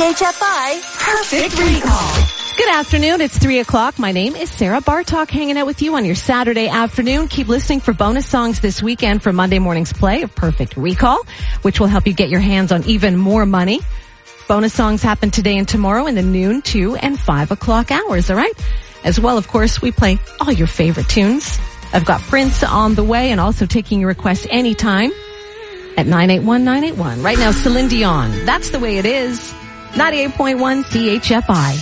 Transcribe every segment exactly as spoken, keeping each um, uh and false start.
H F I Perfect Recall. Good afternoon. It's three o'clock. My name is Sarah Bartok, hanging out with you on your Saturday afternoon. Keep listening for bonus songs this weekend for Monday morning's play of Perfect Recall, which will help you get your hands on even more money. Bonus songs happen today and tomorrow in the noon, two, and five o'clock hours, all right? As well, of course, we play all your favorite tunes. I've got Prince on the way and also taking your requests anytime at nine eight one, nine eight one. Right now, Celine Dion. That's the way it is. ninety-eight point one C H F I.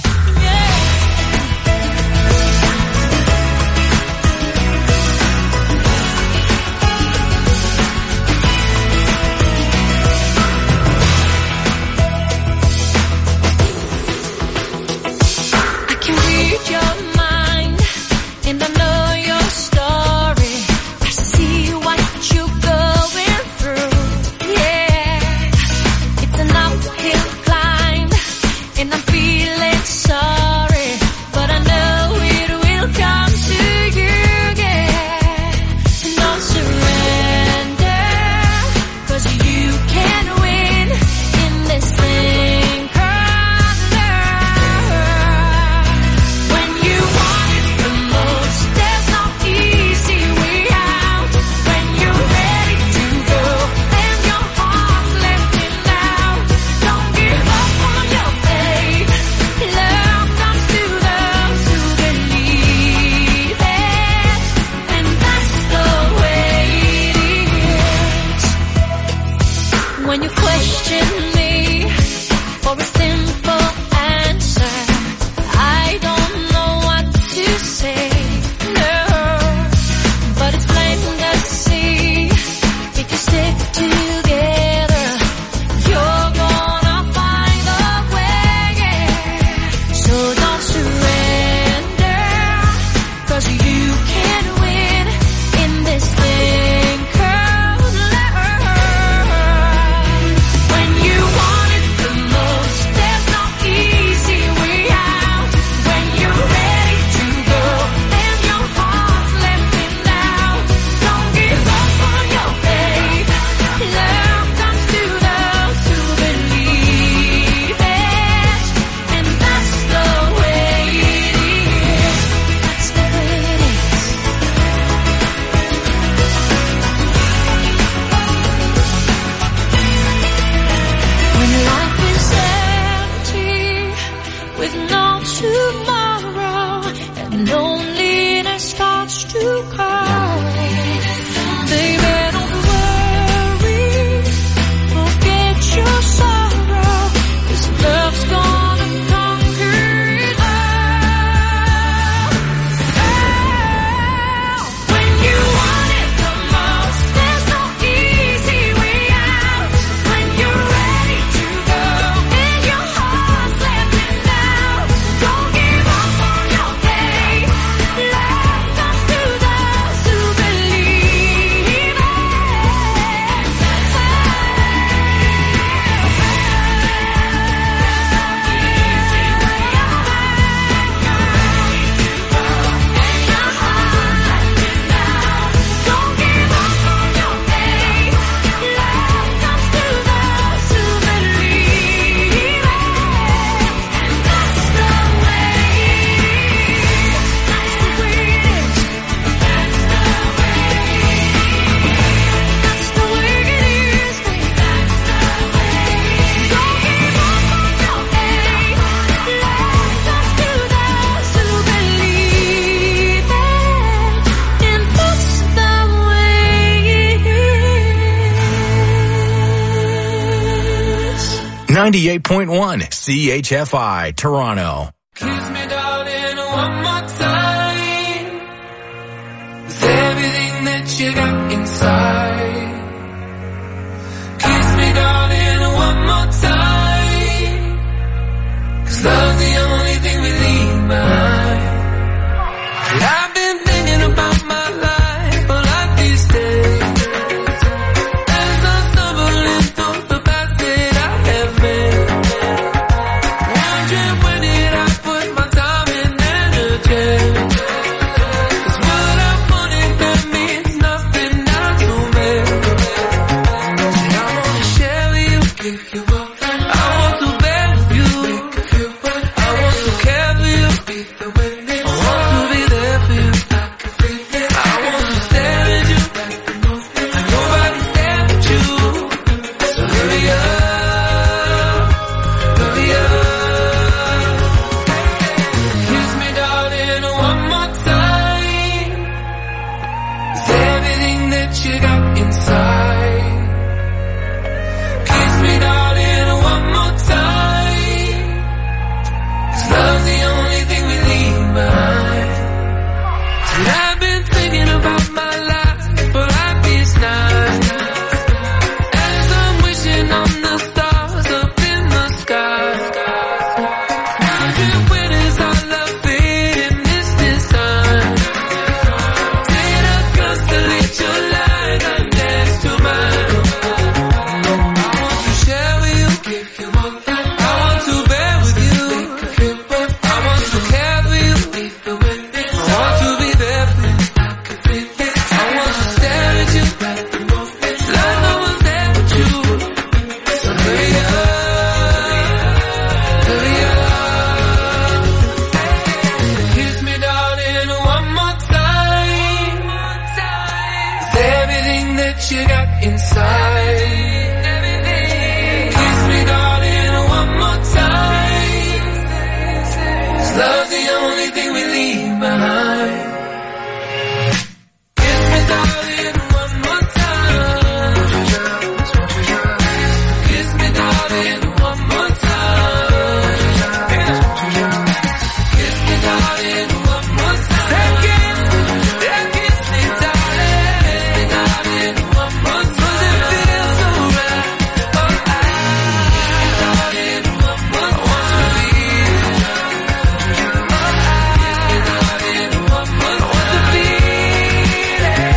ninety-eight point one C H F I, Toronto. Kiss me, darling, one more time. With everything that you got inside. Kiss me, darling, one more time. 'Cause love's the only thing we leave behind. And I've been thinking about my life all of these days. As I stumble into the path that I have made. Wondering where did I put my time and energy. 'Cause what I wanted that means nothing now to me. that you got inside. Kiss me, darling, one more time. 'Cause love's the only thing we leave behind. And I've been thinking about my life, but life is nice. As I'm wishing on the stars up in the sky. Wondering when is our love fading this design. Did a constellation line right next to mine. I want to share with you, I want to bear with you, I want to care for you, I want to be there for you, I want to stare at you, like no one's there but you. So hurry up, hurry up. Kiss me, darling, one more time. It's everything that you got inside. Kiss me, darling, one more time. 'Cause love's the only thing we leave behind. Kiss me, darling, one more time. Kiss me, darling, one more time. Kiss me, darling, one more time. Second, yeah, kiss me, darling. Kiss me, darling, one more time. 'Cause it feels so right. Oh, I, darling, one more time. I want to be. Oh, I, darling, one more time. I want to be there.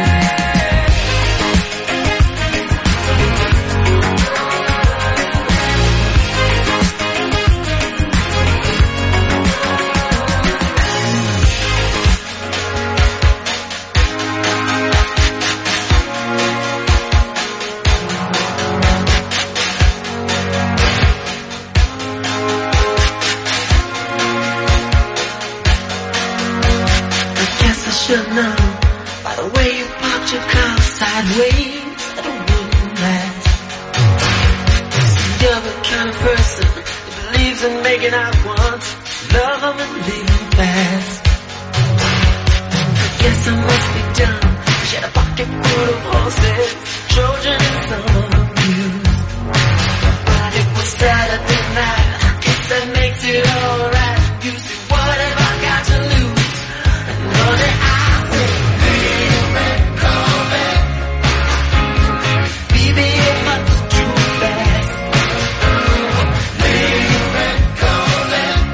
I guess I should know by the way you parked your car sideways that it wouldn't last. You're the kind of person that believes in making out once, love them and leaving fast. I guess I must be dumb. She had a pocket full of horses, Trojan and some abuse. But it was Saturday night. I guess that makes it alright. You see, what have I got to lose? And all that I say, baby, red Corvette. Baby, it must too fast. Baby, red Corvette.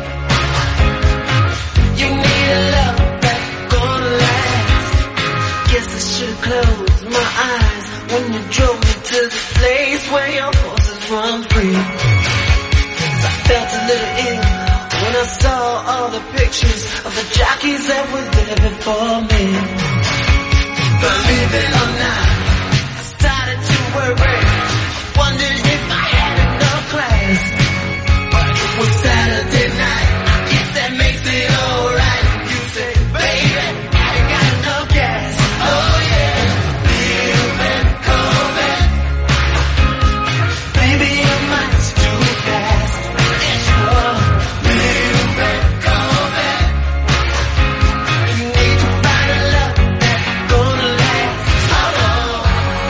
You need a love that's gonna last. Guess I should've closed my eyes when you drove me to the place where your horses run free. 'Cause I felt a little ill when I saw all the pictures of the jockeys that were there before me. Believe it or not, I started to worry. I wondered if I had enough class. But it was Saturday night. I guess that makes it alright. You say, baby, I ain't got enough gas. Oh yeah, Bill and Corvette. Baby, you're much too fast. Yes, you are. Bill and Corvette. You need to find a love that's gonna last. Oh, oh.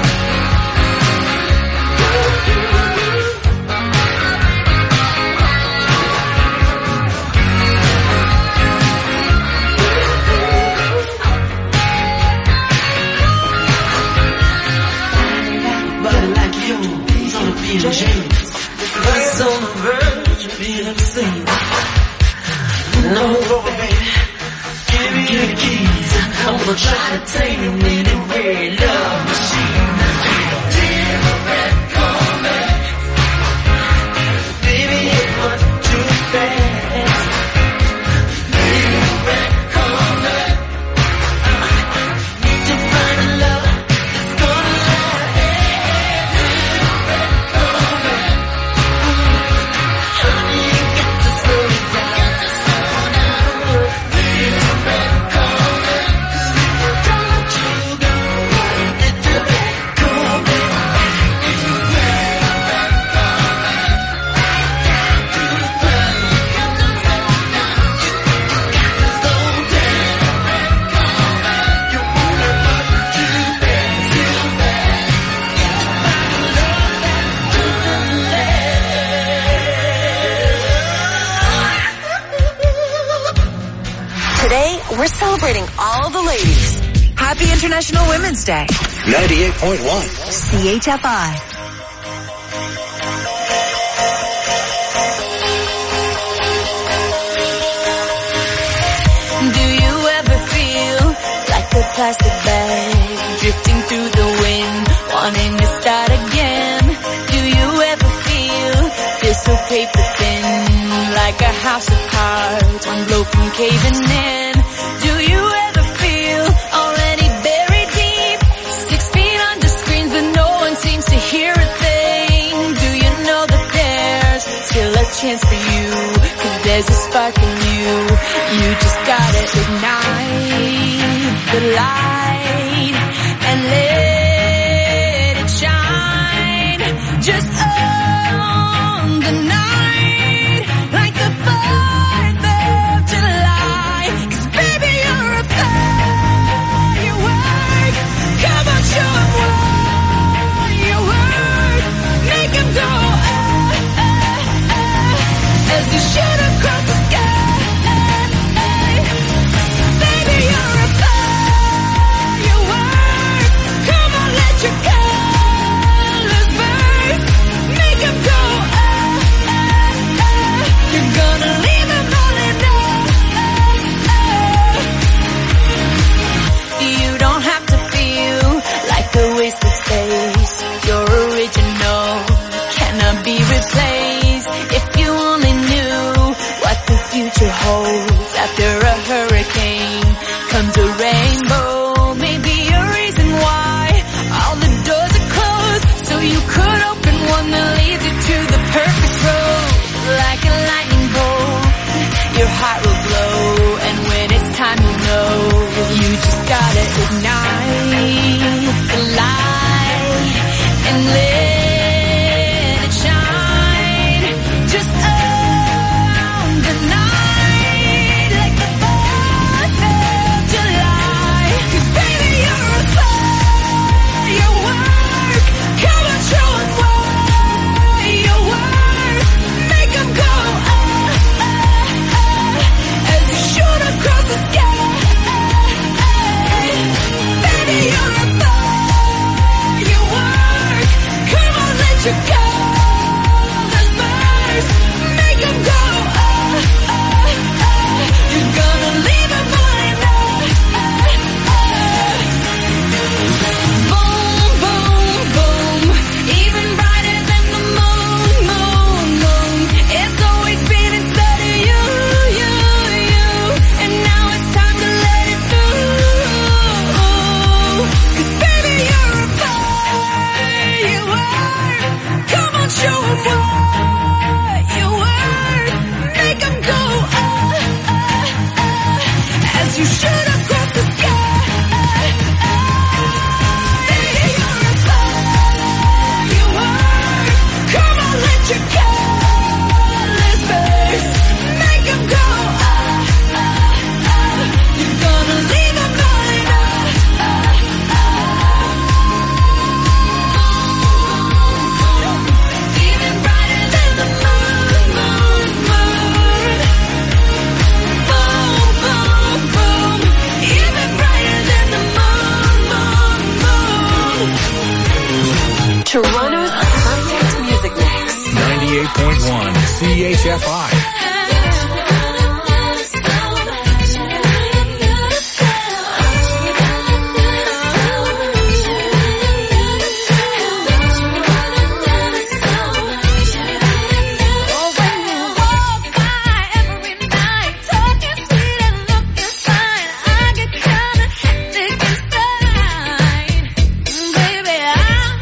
Body like yours on a beat of jeans. It's on the verge of being obscene. No, roll, baby. Give me the keys. I'm gonna try to tame you anyway. Love machine. Dear red Corvette. Baby, it was too fast. Dear red Corvette. Need to find a love that's gonna last. Dear red Corvette. Honey, you got to slow it down. Dear red Corvette. 'Cause if you don't, you go. It ladies, happy International Women's Day. ninety-eight point one. C H F I. Do you ever feel like a plastic bag drifting through the wind, wanting to start again? Do you ever feel this so paper thin, like a house of cards, one blow from caving in? Do you ever feel already buried deep, six feet under screens but no one seems to hear a thing? Do you know that there's still a chance for you, 'cause there's a spark in you? You just gotta ignite the light and let it shine. Just own the night like the fourth of July. 'Cause baby, you're a firework. Come on, show 'em what you're worth. Make 'em go ah, ah, ah, as you shoot across the sky. After a hurricane comes a rainbow. Maybe a reason why all the doors are closed, so you could open one that leads you to the perfect road. Like a lightning bolt, your heart will glow, and when it's time you know, you just gotta ignite the light and let it shine. Just own the night. Toronto's perfect music mix. ninety-eight point one C H F I.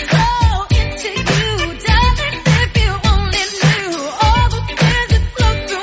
Look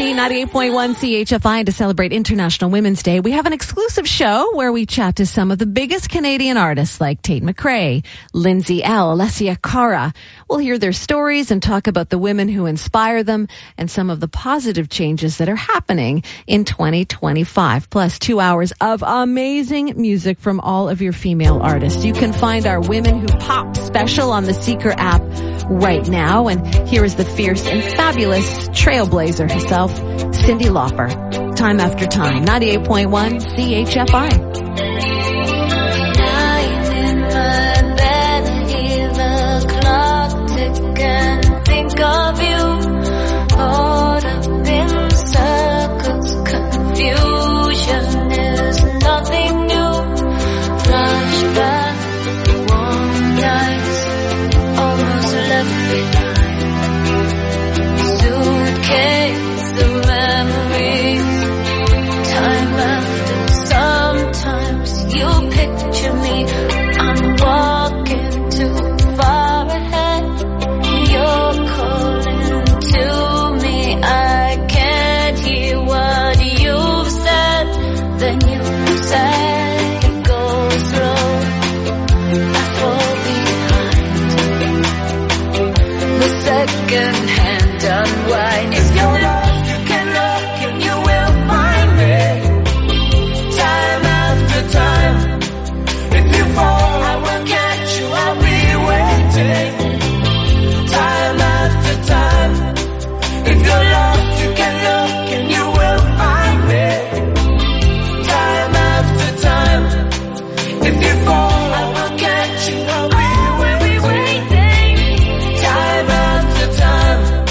B ninety-eight point one C H F I, and to celebrate International Women's Day, we have an exclusive show where we chat to some of the biggest Canadian artists like Tate McRae, Lindsay Ell, Alessia Cara. We'll hear their stories and talk about the women who inspire them and some of the positive changes that are happening in twenty twenty-five. Plus two hours of amazing music from all of your female artists. You can find our Women Who Pop special on the Seeker app right now. And here is the fierce and fabulous trailblazer herself, Cyndi Lauper. Time After Time, ninety-eight point one C H F I. Lying in my bed, I hear the clock tick and think of you. Caught up in circles, confusion is nothing new. Flashback, warm nights, almost left behind. Suitcase of memories. Time after, sometimes you picture me. I'm walking too far ahead. You're calling to me. I can't hear what you've said. Then you say it goes slow. I fall behind. The second hand unwind. If you're lost, you can look and you will find me. Time after time. If you fall, I will catch you. I'll be waiting. Time after time. If you're lost, you can look and you will find me. Time after time. If you fall, I will catch you. I'll be waiting. Time after time.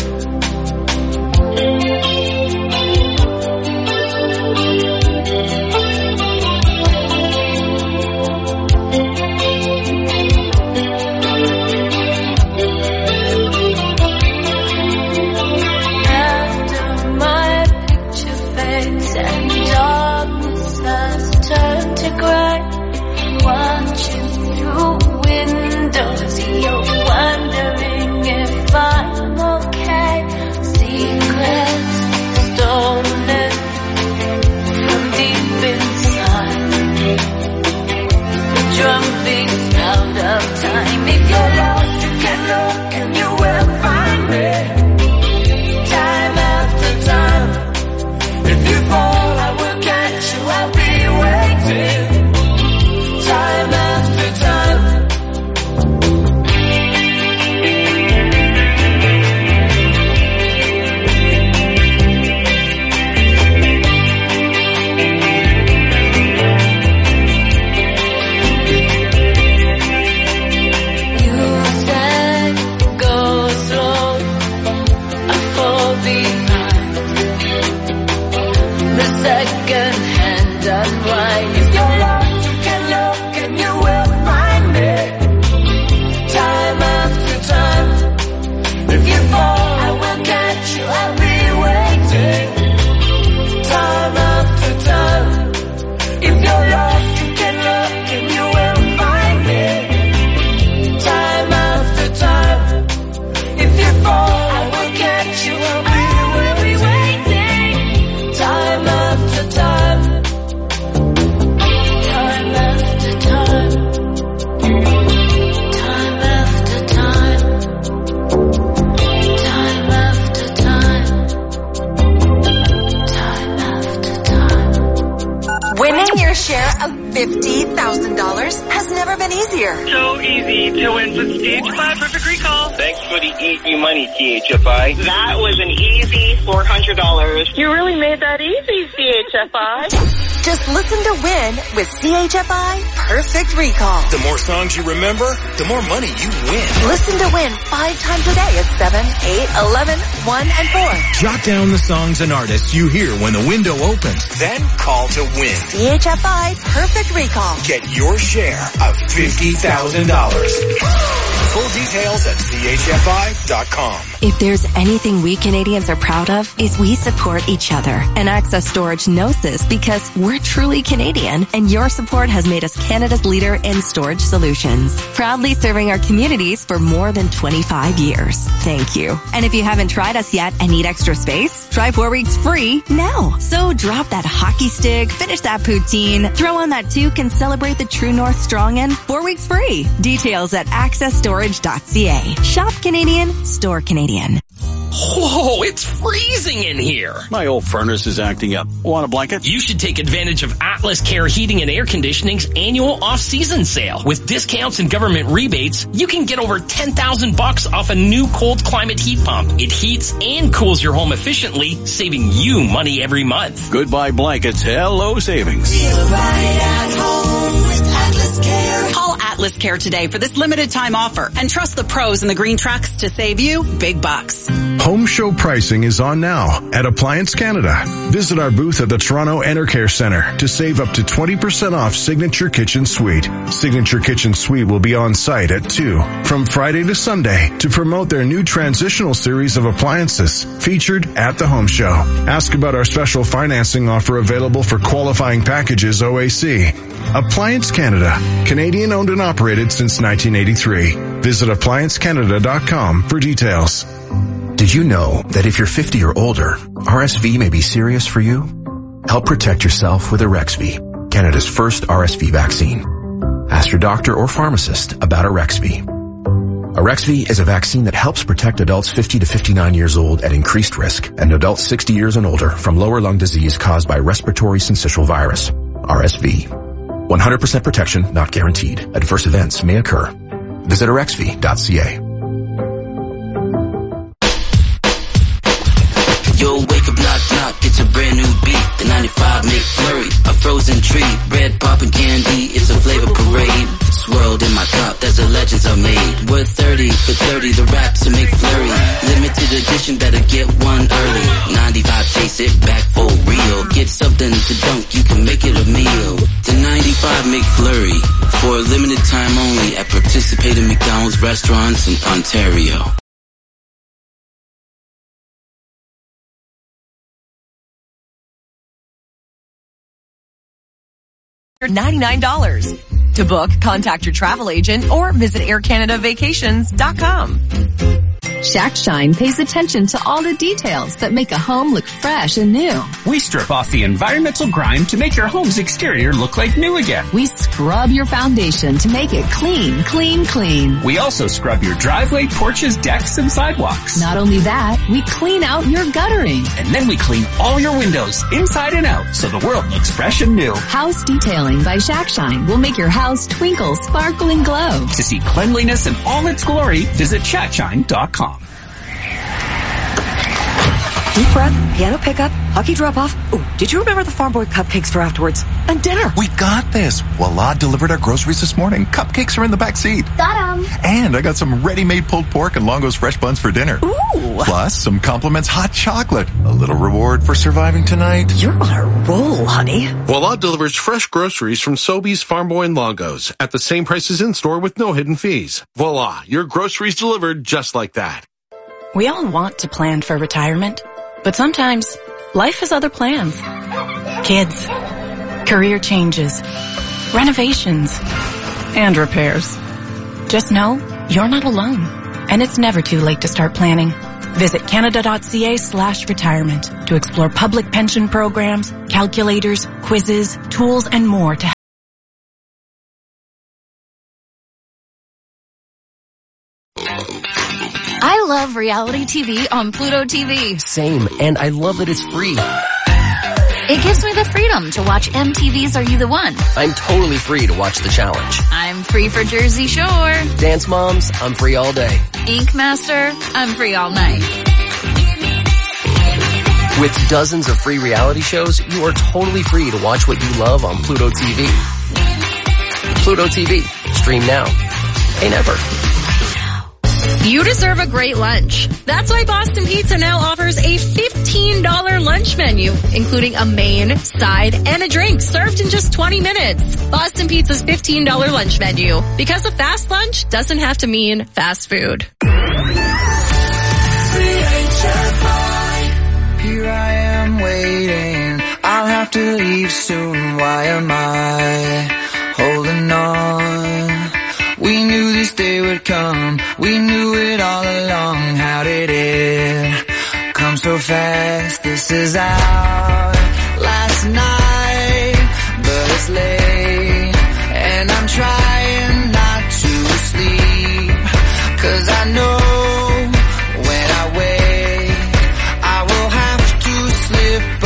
After my picture fades and darkness has turned to gray, watching through windows, you're wondering if I'm okay. Secrets stolen from deep inside. The drum beats out of time. If you're lost, you can look and you will find me. Time after time. If you fall, I will catch you. I'll be waiting. Time after time. You said go slow. I fall behind. The second hand unwind. If you're lost, you can look and you will find me. Time after time. If you fall, I will catch you. I'll be waiting. Time after time. If you're lost, you can look and you will find me. Time after time. If you fall, I will catch you. I'll be waiting. Time after time. Time after time. Time after time. Time after time. Time after time. Winning your share of fifty thousand dollars has never been easier. So easy to win with C H F I Perfect Recall. Thanks for the easy money, C H F I. That was an easy four hundred dollars. You really made that easy, C H F I. Just listen to Win with C H F I Perfect Recall. The more songs you remember, the more money you win. Listen to Win five times a day at seven, eight, eleven, one, and four. Jot down the songs and artists you hear when the window opens. Then call to win. C H F I I Perfect Recall. Get your share of fifty thousand dollars. Full details at C H F I dot com. If there's anything we Canadians are proud of, is we support each other. And Access Storage knows this because we're truly Canadian, and your support has made us Canada's leader in storage solutions. Proudly serving our communities for more than twenty-five years. Thank you. And if you haven't tried us yet and need extra space, try four weeks free now. So drop that hockey stick, finish that poutine, throw on that toque, and celebrate the True North Strong End four weeks free. Details at access storage dot c a. Shop Canadian, store Canadian. Whoa, it's freezing in here. My old furnace is acting up. Want a blanket? You should take advantage of Atlas Care Heating and Air Conditioning's annual off-season sale. With discounts and government rebates, you can get over ten thousand bucks off a new cold climate heat pump. It heats and cools your home efficiently, saving you money every month. Goodbye blankets. Hello savings. Feel right at home with Atlas Care. Call Atlas Care today for this limited time offer and trust the pros in the green trucks to save you big bucks. Home show pricing is on now at Appliance Canada. Visit our booth at the Toronto Enercare Centre to save up to twenty percent off Signature Kitchen Suite. Signature Kitchen Suite will be on site at two from Friday to Sunday to promote their new transitional series of appliances featured at the home show. Ask about our special financing offer available for qualifying packages O A C. Appliance Canada, Canadian owned and operated since nineteen eighty-three. Visit appliance canada dot com for details. Did you know that if you're fifty or older, R S V may be serious for you? Help protect yourself with Arexvy, Canada's first R S V vaccine. Ask your doctor or pharmacist about Arexvy. Arexvy is a vaccine that helps protect adults fifty to fifty-nine years old at increased risk and adults sixty years and older from lower lung disease caused by respiratory syncytial virus, R S V. one hundred percent protection not guaranteed. Adverse events may occur. Visit arexvy dot c a. Yo, wake up, knock, knock, it's a brand new beat. The ninety-five McFlurry, a frozen treat. Red poppin' candy, it's a flavor parade. Swirled in my cup, that's the legends are made. Worth thirty for thirty, the rap's a McFlurry. Limited edition, better get one early. ninety-five, taste it, back for real. Get something to dunk, you can make it a meal. The ninety-five McFlurry, for a limited time only at participating McDonald's restaurants in Ontario. ninety-nine dollars. To book, contact your travel agent or visit air canada vacations dot com. Shack Shine pays attention to all the details that make a home look fresh and new. We strip off the environmental grime to make your home's exterior look like new again. We scrub your foundation to make it clean, clean, clean. We also scrub your driveway, porches, decks, and sidewalks. Not only that, we clean out your guttering. And then we clean all your windows, inside and out, so the world looks fresh and new. House Detailing by Shack Shine will make your house twinkle, sparkle, and glow. To see cleanliness in all its glory, visit shack shine dot com. Deep breath, piano pickup, hockey drop-off. Ooh, did you remember the Farm Boy cupcakes for afterwards? And dinner. We got this. Voila delivered our groceries this morning. Cupcakes are in the back seat. Got 'em. And I got some ready-made pulled pork and Longo's fresh buns for dinner. Ooh. Plus some Compliments hot chocolate. A little reward for surviving tonight. You're on a roll, honey. Voila delivers fresh groceries from Sobeys, Farm Boy, and Longo's at the same prices in-store with no hidden fees. Voila, your groceries delivered just like that. We all want to plan for retirement, but sometimes life has other plans. Kids, career changes, renovations, and repairs. Just know you're not alone, and it's never too late to start planning. Visit canada dot c a slash retirement to explore public pension programs, calculators, quizzes, tools, and more to I love reality T V on Pluto T V. Same, and I love that it's free. It gives me the freedom to watch M T V's Are You the One? I'm totally free to watch The Challenge. I'm free for Jersey Shore. Dance Moms, I'm free all day. Ink Master, I'm free all night. With dozens of free reality shows, you are totally free to watch what you love on Pluto T V. Pluto T V. Stream now. Pay never. You deserve a great lunch. That's why Boston Pizza now offers a fifteen dollars lunch menu, including a main, side, and a drink served in just twenty minutes. Boston Pizza's fifteen dollars lunch menu. Because a fast lunch doesn't have to mean fast food. Here I am waiting. I'll have to leave soon. Why am I holding on? We knew this day would come. We knew it all along. How did it come so fast? This is our last night, but it's late, and I'm trying not to sleep, 'cause I know when I wake, I will have to slip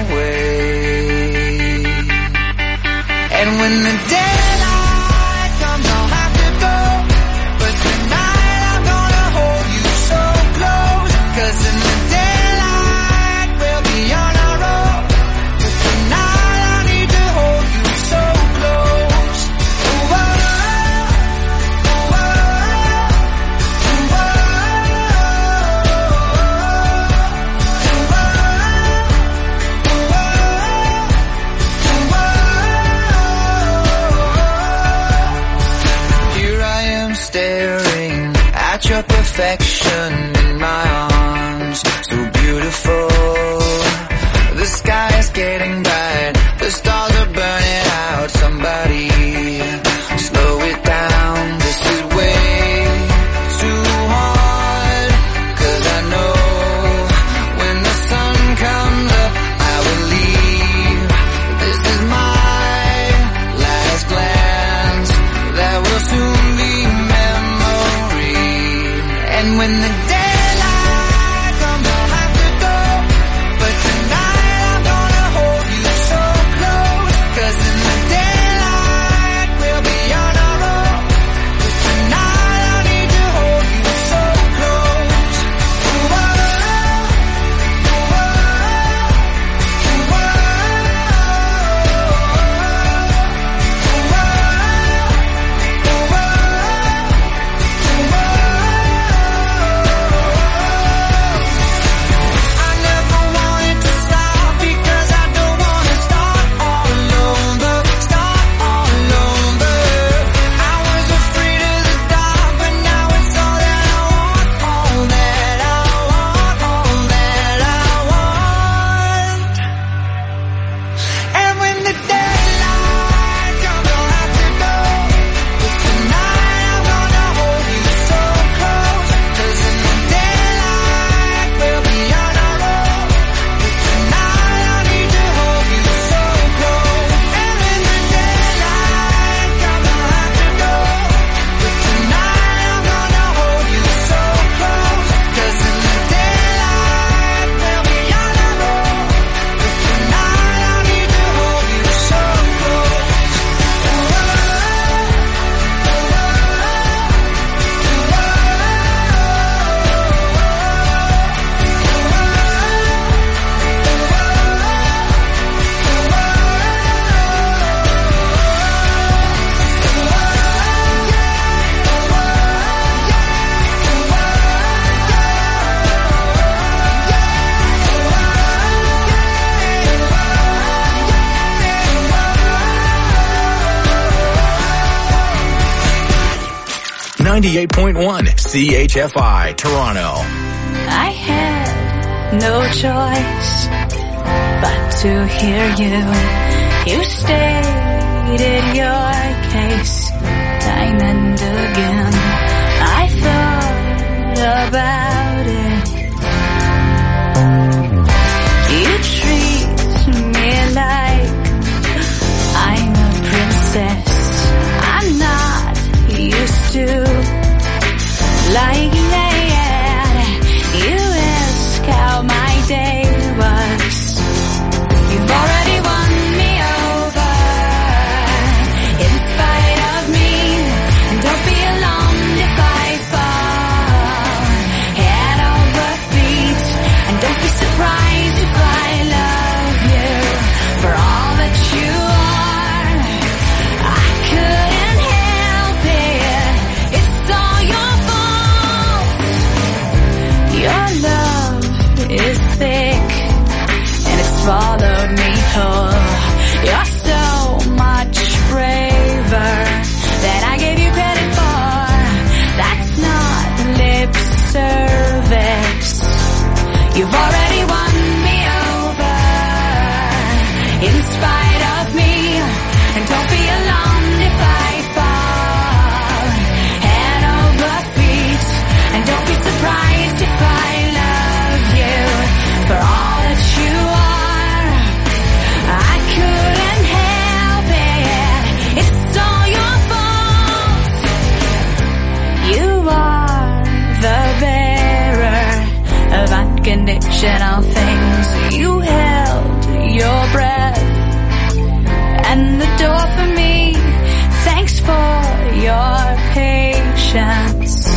away. And when the daylight comes, I'll have to go, but tonight I'm gonna hold you so close, 'cause in the daylight we'll be on our own, but tonight I need to hold you so close. Ooh, oh, ooh, oh, ooh, oh, here I am staring at your perfection in my arms, so beautiful. The sky is getting bright, the stars are burning out. Somebody slow it down, this is way too hard, 'cause I know when the sun comes up I will leave. This is my last glance, that will soon be memory. And when the daylight comes I'll have to go, but tonight I'm gonna hold you so close, 'cause in the daylight we'll be on our own, but tonight I need to hold you so close. Ooh, oh, ooh, oh, ooh, oh, ooh, oh, I never wanted to stop, because I don't wanna start all over, start all over. I was afraid of the dark, but now it's all that I want, all that I want, all that I want. And when the daylight comes I'll have to go, but tonight I'm gonna hold you so close, 'cause in the daylight we'll be on our own, but tonight I need to hold you so close. And when the daylight comes I'll have to go, but tonight I'm gonna hold you so close, 'cause in the daylight we'll be on our own, but tonight I need to hold you so close. Ooh, oh, ooh, ninety-eight point one C H F I, Toronto. I had no choice but to hear you. You stated your case time and again. I thought about it. You treat me like I'm a princess. I'm not used to lying there. You ask how my day was. You've already won me over in spite of me, and swallowed me whole. You're so much braver than I gave you credit for. That's not lip service. You've already won me over, in spite of me. And don't be alarmed if I fall head over feet. And don't be surprised if I love you for all that you are. I couldn't help it. It's all your fault. You are the bearer of unconditional things. You held your breath and the door for me. Thanks for your patience.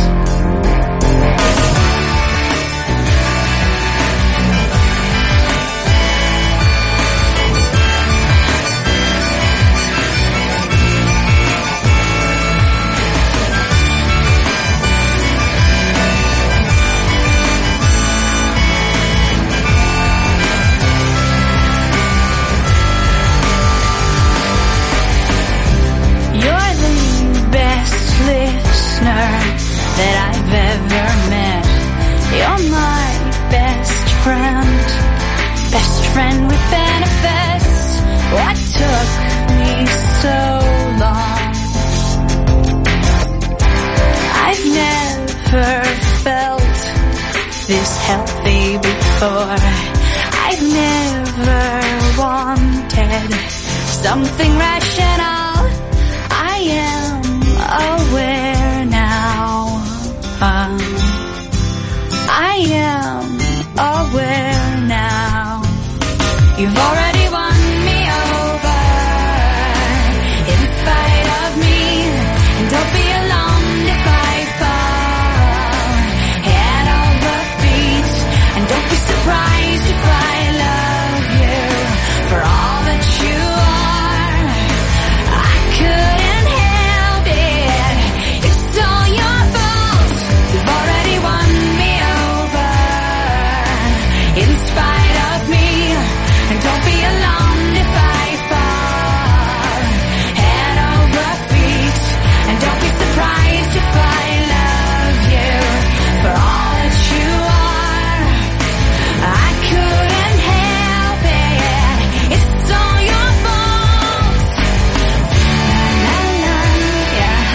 That I've ever met. You're my best friend, best friend with benefits. What took me so long? I've never felt this healthy before. I've never wanted something rational. I am aware now. Um, I am aware now. You've already won me over, in spite of me. And don't be alarmed if I fall head over feet. And don't be surprised if I love you for all that you are. I couldn't help it. It's all your fault. You've already won me over, in spite of me. And don't be alarmed if I fall head over feet. And don't be surprised if I love you for all that you are. I couldn't help it. It's all your fault. La, la, yeah,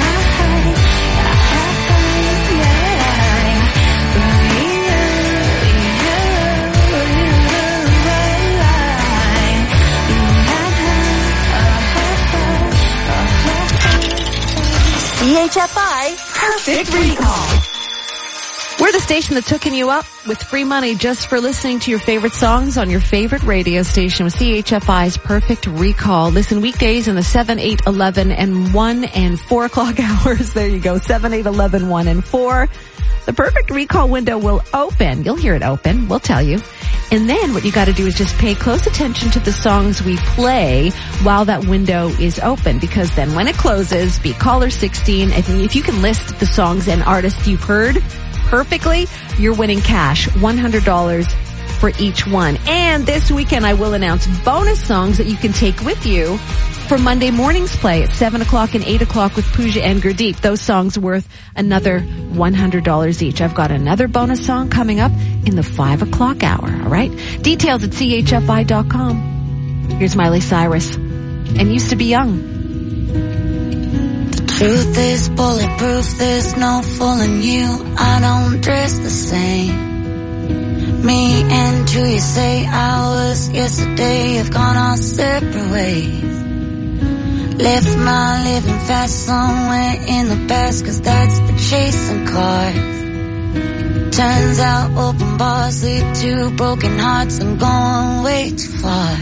C H F I Perfect Recall. We're the station that's hooking you up with free money just for listening to your favorite songs on your favorite radio station with C H F I's Perfect Recall. Listen weekdays in the seven, eight, eleven, and one and four o'clock hours. There you go. seven, eight, eleven, one, and four. The Perfect Recall window will open. You'll hear it open. We'll tell you. And then what you got to do is just pay close attention to the songs we play while that window is open, because then when it closes, be caller sixteen. If, if you can list the songs and artists you've heard perfectly, you're winning cash, one hundred dollars for each one. And this weekend I will announce bonus songs that you can take with you for Monday morning's play at seven o'clock and eight o'clock with Pooja and Gurdeep. Those songs worth another one hundred dollars each. I've got another bonus song coming up in the five o'clock hour, all right? Details at C H F I dot com. Here's Miley Cyrus and Used to Be Young. Truth is bulletproof, there's no fooling you. I don't dress the same. Me and who you say I was yesterday have gone our separate ways. Left my living fast somewhere in the past, cause that's the chasing cars. Turns out open bars lead to broken hearts. I'm going way too far.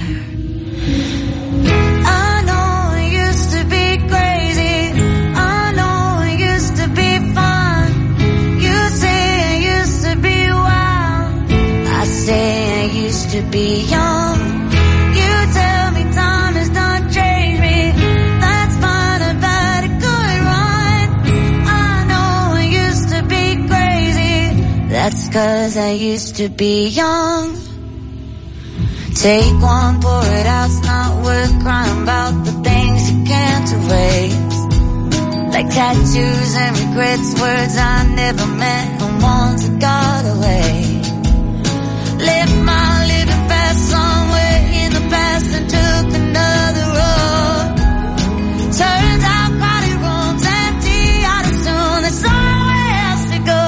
I know it used to be crazy. I know it used to be fun. You say it used to be wild. I say I used to be young. You tell me time has done changed me. That's fine, I've had a good run. I know I used to be crazy. That's cause I used to be young. Take one, pour it out, it's not worth crying about the things you can't erase. Like tattoos and regrets, words I never meant, and ones that got away. Left my living fast somewhere in the past and took another road. Turns out crowded rooms empty out as soon as somewhere else to go.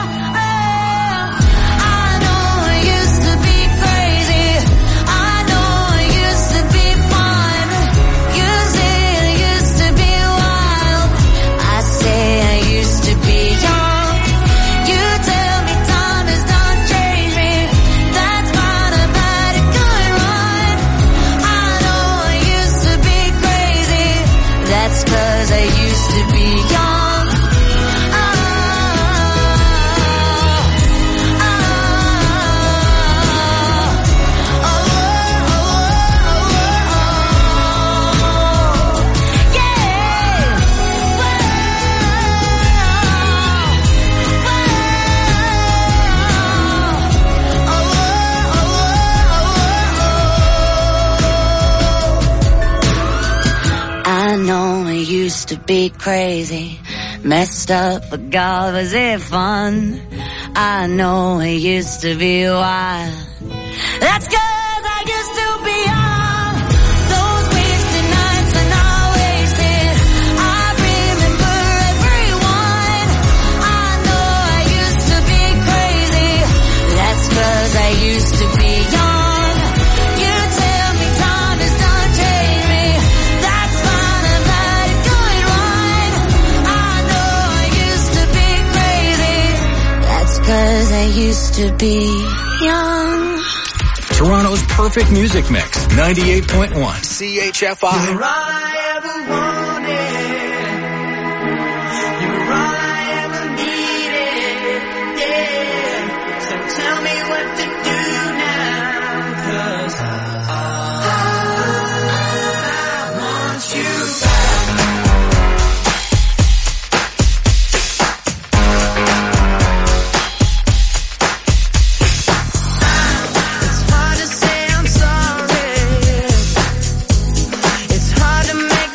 To be crazy, messed up, but God, was it fun? I know it used to be wild. That's cause I used to be young. Those wasted nights are not wasted. I remember everyone. I know I used to be crazy. That's cause I used to be young. You tell me time has done changed me. That's fine, I've had a good run. I know I used to be crazy. That's cause I used to be young. Toronto's perfect music mix, ninety-eight point one C H F I. You're all I ever wanted. You're all I ever needed. Yeah. So tell me what to do now, 'cause I, I want you back. It's hard to say I'm sorry. It's hard to make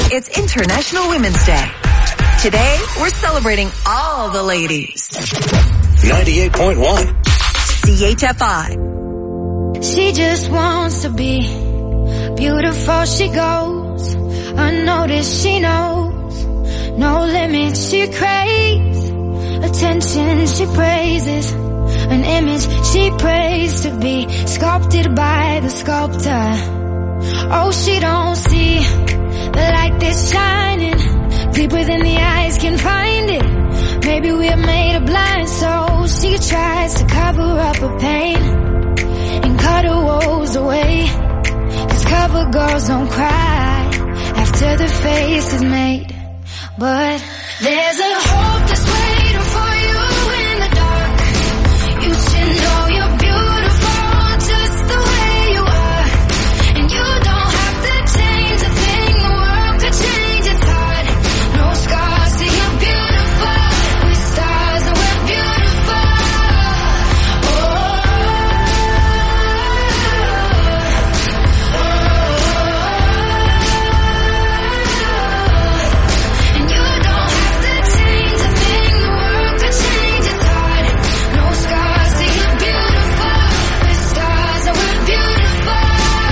It's International Women's Day. Today, we're celebrating all the ladies. ninety-eight point one. C H F I. She just wants to be beautiful. She goes unnoticed. She knows no limits. She craves attention. She praises an image she prays to be sculpted by the sculptor. Oh, she don't see the light that's shining deeper than the eyes can find it. Maybe we're made of blind, so she tries to cover up her pain and cut her woes away. Cause cover girls don't cry after the face is made. But there's a hope that's waiting for you in the dark. You should know you're beautiful just the way you are. And you don't have to change a thing, the world could change its heart. No scars, see you're beautiful. With stars and we're beautiful. Oh, oh, oh, oh. And you don't have to change a thing, the world could change its heart. No scars, see you're beautiful. With stars and we're beautiful.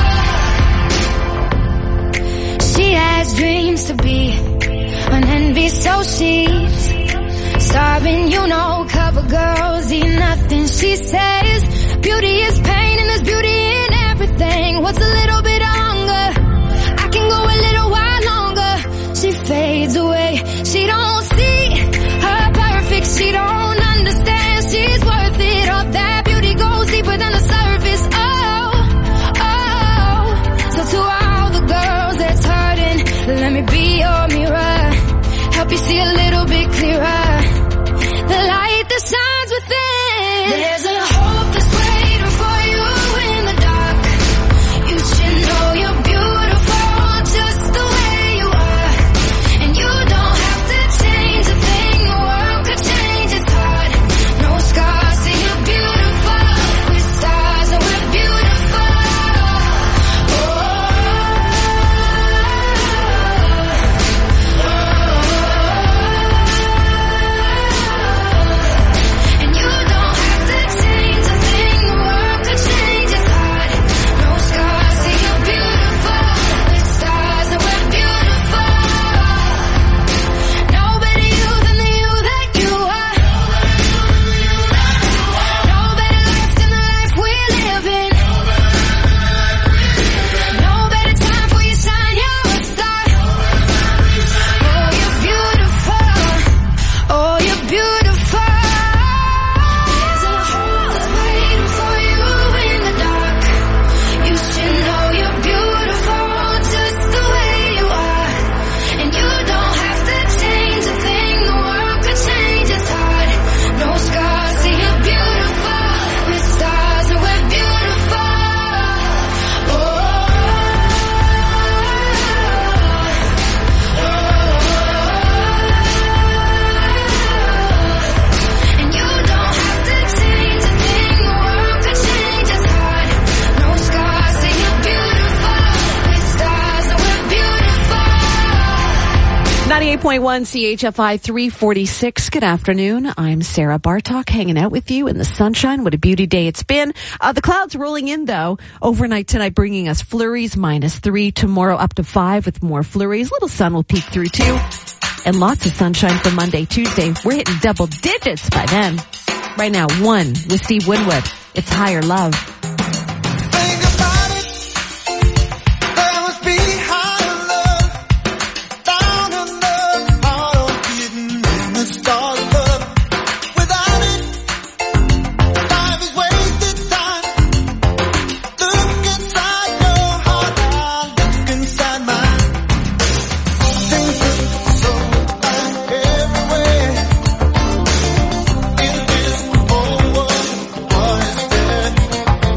She has dreams to be an envy, so she's starving, you know. Cover girls eat nothing. She says beauty is pain and there's beauty in everything. What's a little bit of hunger? I can go a little while longer. She fades away. She don't see her perfect. She don't understand she's worth it. All that beauty goes deeper than the surface. Oh, oh. So to all the girls that's hurting, let me be your mirror. Help you see a little bit clearer. The light that shines within. There's a hope that's waiting for you in the dark. You should know you're beautiful just the way you are. And you don't have to change a thing, the world could change its heart. No scars, see you're beautiful. With stars and we're beautiful. Oh, oh, oh. And you don't have to change a thing, the world could change its heart. No scars, see you're beautiful. With stars and we're beautiful. No better you than the you that you are. No better life than the life we're living. No better time for you shine, you're a star. Oh, you're beautiful. Oh, you're beautiful. There's a hope that's waiting for you in the dark. You should know you're beautiful just the way you are. And you don't have to change a thing, the world could change its heart. No scars, see you're beautiful. With stars and we're beautiful. Oh, oh, oh. And you don't have to change a thing, the world could change its heart. No scars, see you're beautiful. With stars and we're beautiful. ninety-eight point one C H F I three forty-six. Good afternoon. I'm Sarah Bartok, hanging out with you in the sunshine. What a beauty day it's been. Uh, the clouds rolling in, though, overnight tonight, bringing us flurries, minus three. Tomorrow up to five with more flurries. Little sun will peek through, too. And lots of sunshine for Monday, Tuesday. We're hitting double digits by then. Right now, one with Steve Winwood. It's Higher Love. There must be higher love down under the bottom, hidden in the stars above. Without it, life is wasted time. Look inside your heart now, look inside mine. Things look so bad everywhere. In this whole world, what is there?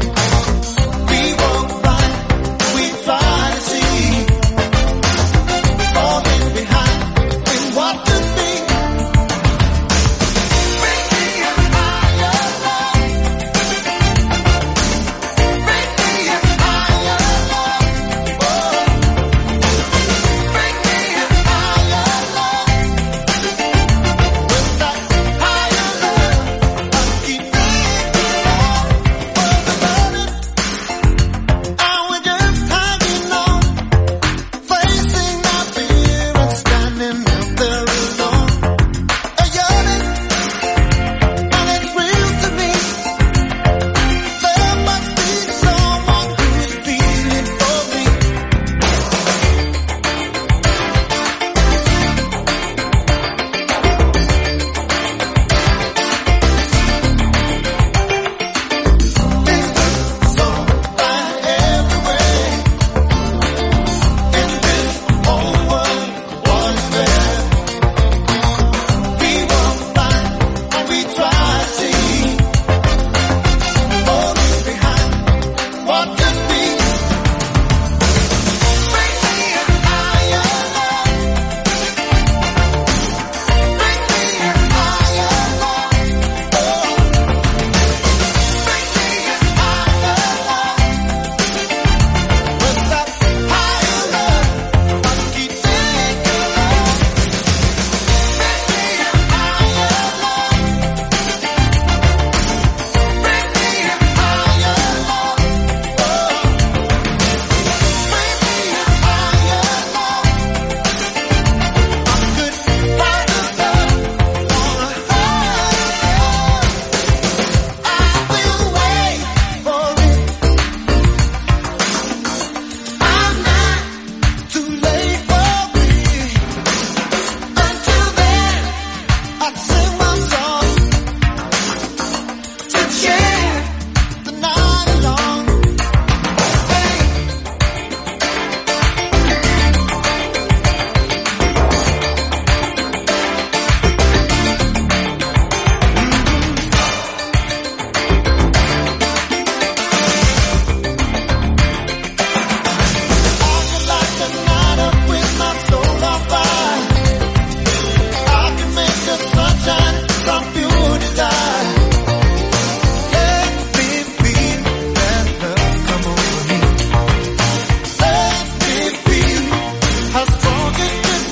with my soul on fire. I can make the sunshine from pure desire. Let me be that love come over me. Let me be how strong it can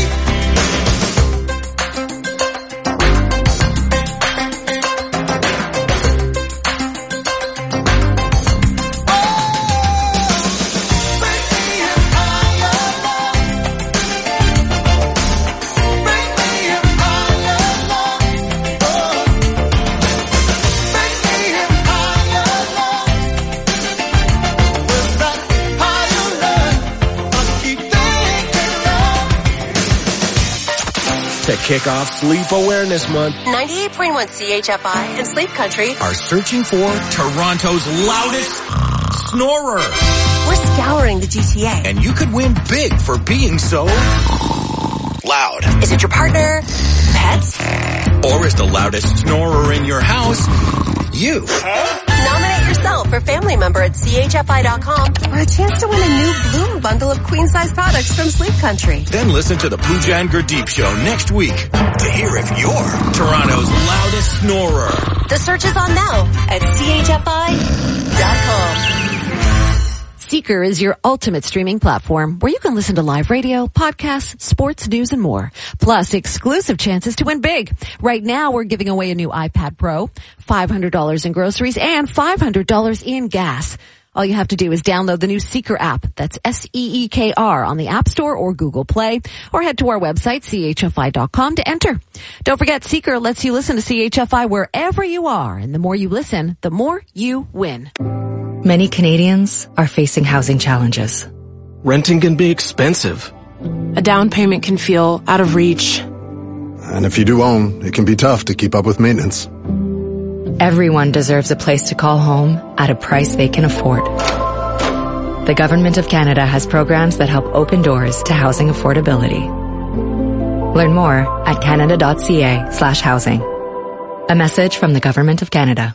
To kick off Sleep Awareness Month, ninety-eight point one C H F I and Sleep Country are searching for Toronto's loudest snorer. We're scouring the G T A. And you could win big for being so loud. Is it your partner, pets, or is the loudest snorer in your house you? Nominate yourself or family member at C H F I dot com for a chance to win a new Bloom bundle of queen-size products from Sleep Country. Then listen to the Pooja and Gurdeep Show next week to hear if you're Toronto's loudest snorer. The search is on now at C H F I dot com. Seeker is your ultimate streaming platform where you can listen to live radio, podcasts, sports, news, and more. Plus, exclusive chances to win big. Right now, we're giving away a new iPad Pro, five hundred dollars in groceries, and five hundred dollars in gas. All you have to do is download the new Seeker app. That's S E E K R on the App Store or Google Play, or head to our website, C H F I dot com, to enter. Don't forget, Seeker lets you listen to C H F I wherever you are, and the more you listen, the more you win. Many Canadians are facing housing challenges. Renting can be expensive. A down payment can feel out of reach. And if you do own, it can be tough to keep up with maintenance. Everyone deserves a place to call home at a price they can afford. The Government of Canada has programs that help open doors to housing affordability. Learn more at canada dot c a slash housing. A message from the Government of Canada.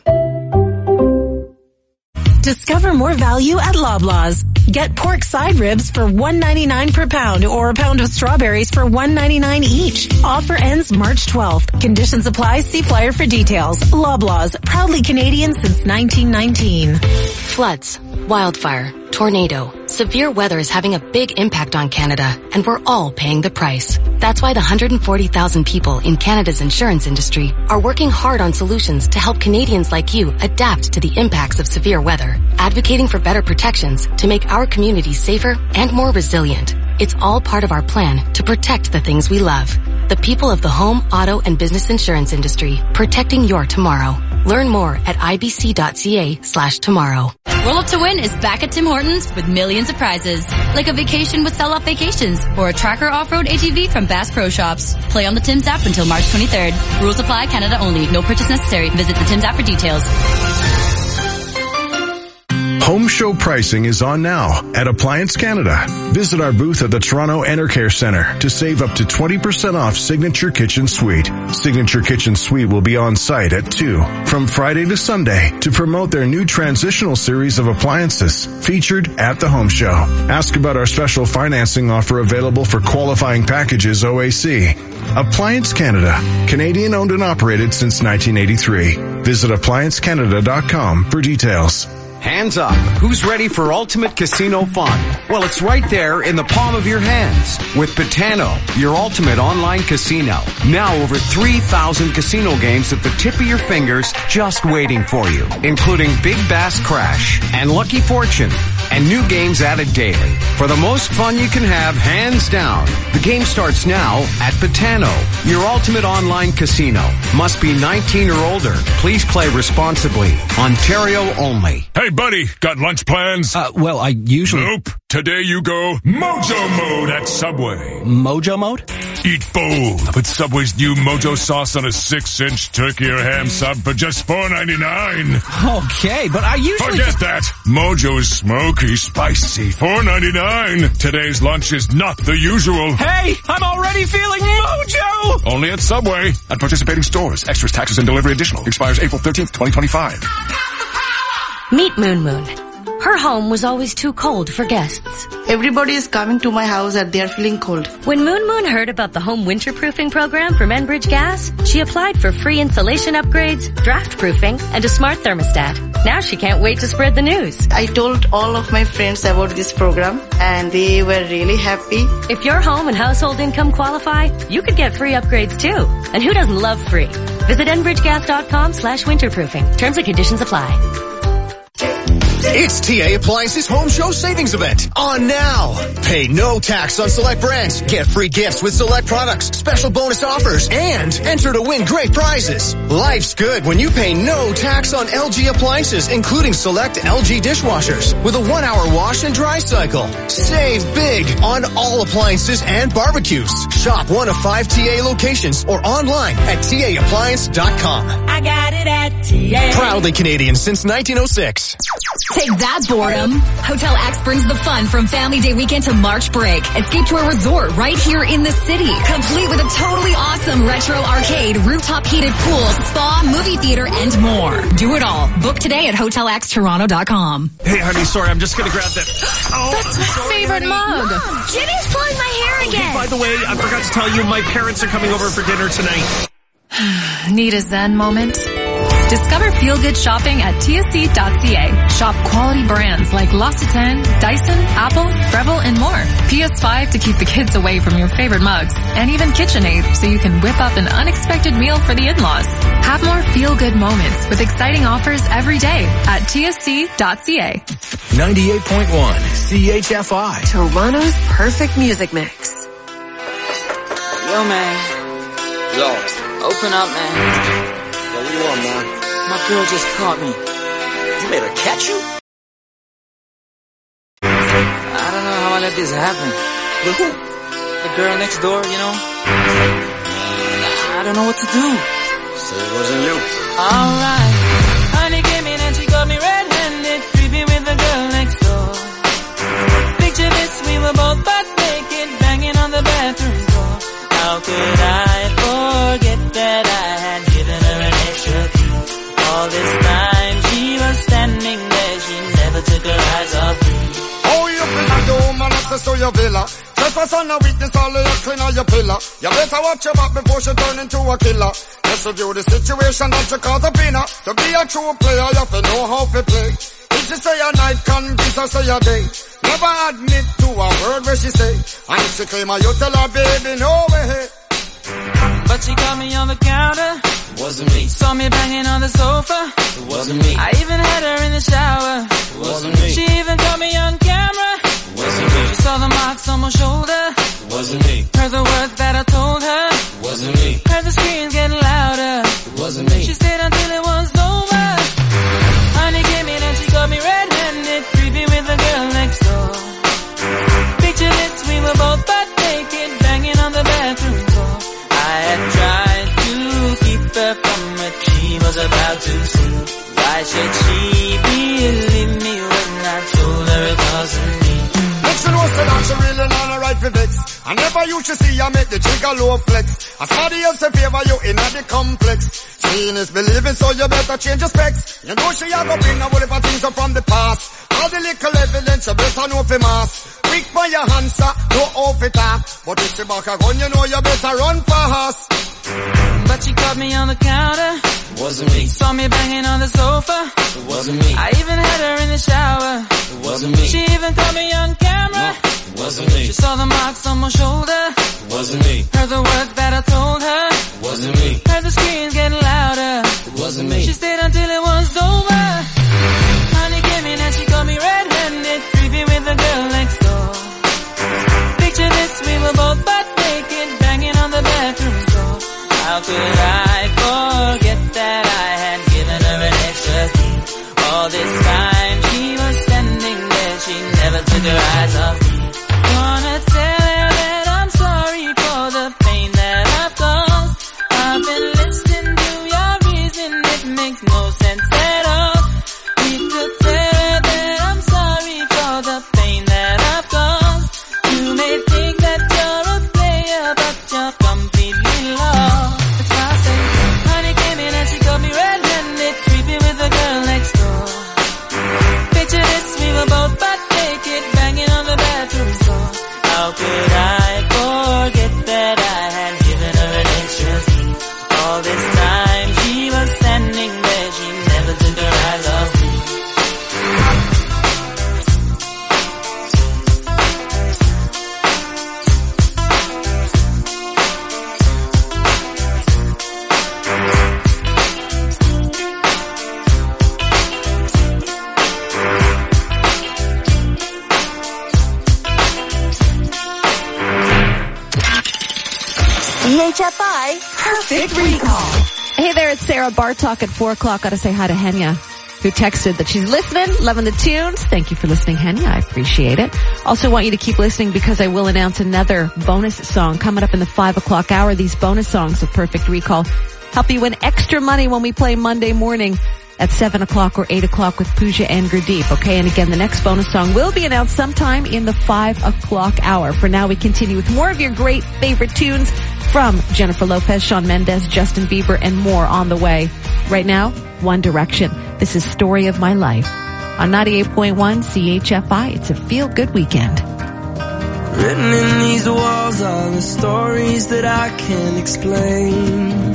Discover more value at Loblaws. Get pork side ribs for one ninety-nine per pound or a pound of strawberries for one ninety-nine each. Offer ends March twelfth. Conditions apply. See flyer for details. Loblaws, proudly Canadian since nineteen nineteen. Floods, wildfire, tornado. Severe weather is having a big impact on Canada, and we're all paying the price. That's why the one hundred forty thousand people in Canada's insurance industry are working hard on solutions to help Canadians like you adapt to the impacts of severe weather, advocating for better protections to make our communities safer and more resilient. It's all part of our plan to protect the things we love. The people of the home, auto, and business insurance industry, protecting your tomorrow. Learn more at ibc.ca slash tomorrow. Roll Up to Win is back at Tim Hortons with millions of prizes, like a vacation with Sell Off Vacations or a Tracker Off-Road A T V from Bass Pro Shops. Play on the Tim's app until March twenty-third. Rules apply, Canada only. No purchase necessary. Visit the Tim's app for details. Home show pricing is on now at Appliance Canada. Visit our booth at the Toronto Enercare Centre to save up to twenty percent off Signature Kitchen Suite. Signature Kitchen Suite will be on site at two from Friday to Sunday to promote their new transitional series of appliances featured at the home show. Ask about our special financing offer available for qualifying packages O A C. Appliance Canada, Canadian owned and operated since nineteen eighty-three. Visit appliance canada dot com for details. Hands up. Who's ready for ultimate casino fun? Well, it's right there in the palm of your hands with Betano, your ultimate online casino. Now over three thousand casino games at the tip of your fingers just waiting for you, including Big Bass Crash and Lucky Fortune and new games added daily. For the most fun you can have, hands down, the game starts now at Betano, your ultimate online casino. Must be nineteen or older. Please play responsibly. Ontario only. Hey, buddy, got lunch plans? Uh, well, I usually... Nope. Today you go Mojo Mode at Subway. Mojo Mode? Eat bold. Put Subway's new Mojo sauce on a six-inch turkey or ham sub for just four ninety-nine. Okay, but I usually... Forget just... that. Mojo is smoky, spicy. four ninety-nine. Today's lunch is not the usual. Hey, I'm already feeling Mojo! Only at Subway. At participating stores. Extras, taxes, and delivery additional. Expires April thirteenth, twenty twenty-five. Meet Moon Moon. Her home was always too cold for guests. Everybody is coming to my house and they are feeling cold. When Moon Moon heard about the home winterproofing program from Enbridge Gas, she applied for free insulation upgrades, draft proofing, and a smart thermostat. Now she can't wait to spread the news. I told all of my friends about this program and they were really happy. If your home and household income qualify, you could get free upgrades too. And who doesn't love free? Visit enbridgegas.com slash winterproofing. Terms and conditions apply. It's T A Appliances Home Show Savings Event on now. Pay no tax on select brands. Get free gifts with select products, special bonus offers, and enter to win great prizes. Life's good when you pay no tax on L G appliances, including select L G dishwashers with a one-hour wash and dry cycle. Save big on all appliances and barbecues. Shop one of five T A locations or online at T A appliance dot com. I got it at T A. Proudly Canadian since nineteen oh six. Take that, boredom. Hotel X brings the fun from Family Day weekend to March break. Escape to a resort right here in the city, complete with a totally awesome retro arcade, rooftop heated pool, spa, movie theater, and more. Do it all. Book today at hotel x toronto dot com. Hey, honey, sorry, I'm just gonna grab that. Oh, that's my favorite mug. Mom, Jimmy's pulling my hair oh, again. By the way, I forgot to tell you, my parents are coming over for dinner tonight. Need a Zen moment? Discover feel-good shopping at T S C dot C A. Shop quality brands like L'Occitane, Dyson, Apple, Breville, and more. P S five to keep the kids away from your favorite mugs. And even KitchenAid so you can whip up an unexpected meal for the in-laws. Have more feel-good moments with exciting offers every day at T S C dot C A. ninety-eight point one C H F I. Toronto's perfect music mix. Yo, man. Yo. Open up, man. Yo, what do you want, man? My girl just caught me. You made her catch you? I don't know how I let this happen. But who? The girl next door, you know? I don't know what to do. So it wasn't you. Alright. Honey came in and she got me red-handed, creepy with the girl next door. Picture this, we were both butt naked, banging on the bathroom door. How could I forget that I had given her an extra key? All this time she was standing there, she never took her eyes off me. Oh, you been at the home and access to your villa. Trespass on a witness, all of your clean on your pillar. You better watch your back before she turn into a killer. Let's review the situation that you cause a winner. To be a true player, you have to know how to play. If she say a night, convince her say a day. Never admit to a word where she say. And if she claim her, you tell her, baby, no way. But she caught me on the counter. Wasn't me. Saw me banging on the sofa. It wasn't me. I even had her in the shower. It wasn't me. She even caught me on camera. It wasn't me. She saw the marks on my shoulder. It wasn't me. Heard the words that I told her. It wasn't me. Heard the screams getting louder. It wasn't me. She stayed until it was over. Honey came in and she got me red-handed, creepy with the girl next door. Picture this, we were both butt naked, banging on the bathroom door. I had tried to keep her from what she was about to see. Why should she believe me when I told her it wasn't me? Next you know say that she really not a right for vex. I never used to see her make the jigger low flex. As somebody else in favor you in the complex. Seeing is believing, so you better change your specs. You know she have a bring a whole heap of things up from the past. All the little evidence you better know for mass. Quick for your answer, no off it up. But if she back a gun, you know you better run fast. But she caught me on the counter. Wasn't me. Saw me banging on the sofa. It wasn't me. I even had her in the shower. It wasn't me. She even caught me on camera. It wasn't me. She saw the marks on my shoulder. It wasn't me. Heard the words that I told her. It wasn't me. Heard the screams getting louder. It wasn't me. She stayed until it was over. Honey came in and she got me red-handed, creepy with the girl next door. Picture this, we were both butt naked, banging on the bathroom door. How could I forget that I had given her an extra key? All this time she was standing there, she never took her eyes off me. Gonna tell her that C H F I Perfect Recall. Hey there, it's Sarah Bartok at four o'clock. Gotta say hi to Henya, who texted that she's listening, loving the tunes. Thank you for listening, Henya. I appreciate it. Also want you to keep listening because I will announce another bonus song coming up in the five o'clock hour. These bonus songs of Perfect Recall help you win extra money when we play Monday morning at seven o'clock or eight o'clock with Pooja and Gurdeep. Okay, and again, the next bonus song will be announced sometime in the five o'clock hour. For now, we continue with more of your great favorite tunes from Jennifer Lopez, Shawn Mendes, Justin Bieber, and more on the way. Right now, One Direction. This is Story of My Life on ninety-eight point one C H F I. It's a feel-good weekend. Written in these walls are the stories that I can't explain.